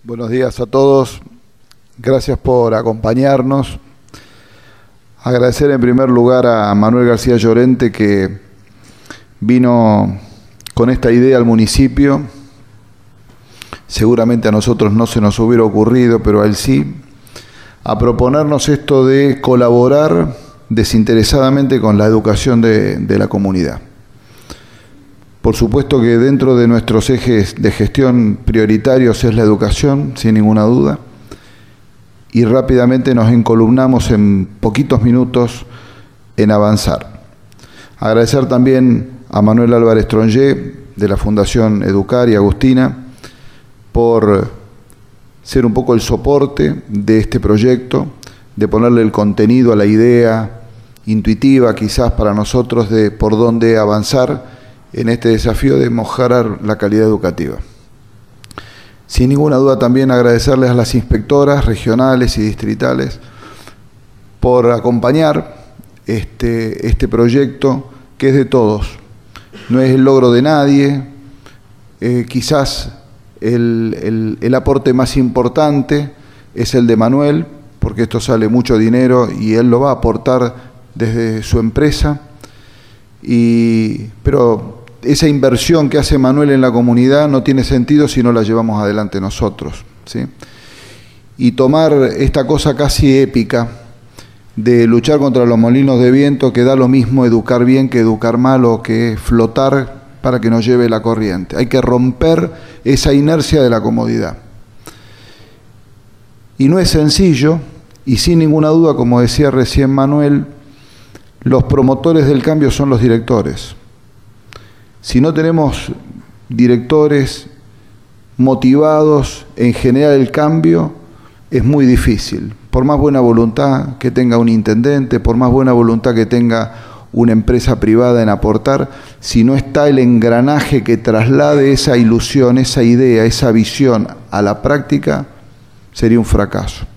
Buenos días a todos. Gracias por acompañarnos. Agradecer en primer lugar a Manuel García Llorente, que vino con esta idea al municipio. Seguramente a nosotros no se nos hubiera ocurrido, pero a él sí, a proponernos esto de colaborar desinteresadamente con la educación de la comunidad. Por supuesto que dentro de nuestros ejes de gestión prioritarios es la educación, sin ninguna duda, y rápidamente nos encolumnamos en poquitos minutos en avanzar. Agradecer también a Manuel Álvarez Tronjé, de la Fundación Educar, y Agustina, por ser un poco el soporte de este proyecto, de ponerle el contenido a la idea intuitiva quizás para nosotros de por dónde avanzar en este desafío de mejorar la calidad educativa. Sin ninguna duda también agradecerles a las inspectoras regionales y distritales por acompañar este proyecto que es de todos. No es el logro de nadie, quizás el aporte más importante es el de Manuel, porque esto sale mucho dinero y él lo va a aportar desde su empresa, pero esa inversión que hace Manuel en la comunidad no tiene sentido si no la llevamos adelante nosotros, ¿sí? Y tomar esta cosa casi épica de luchar contra los molinos de viento, que da lo mismo educar bien que educar mal o que flotar para que nos lleve la corriente. Hay que romper esa inercia de la comodidad. Y no es sencillo, y sin ninguna duda, como decía recién Manuel, los promotores del cambio son los directores. Si no tenemos directores motivados en generar el cambio, es muy difícil. Por más buena voluntad que tenga un intendente, por más buena voluntad que tenga una empresa privada en aportar, si no está el engranaje que traslade esa ilusión, esa idea, esa visión a la práctica, sería un fracaso.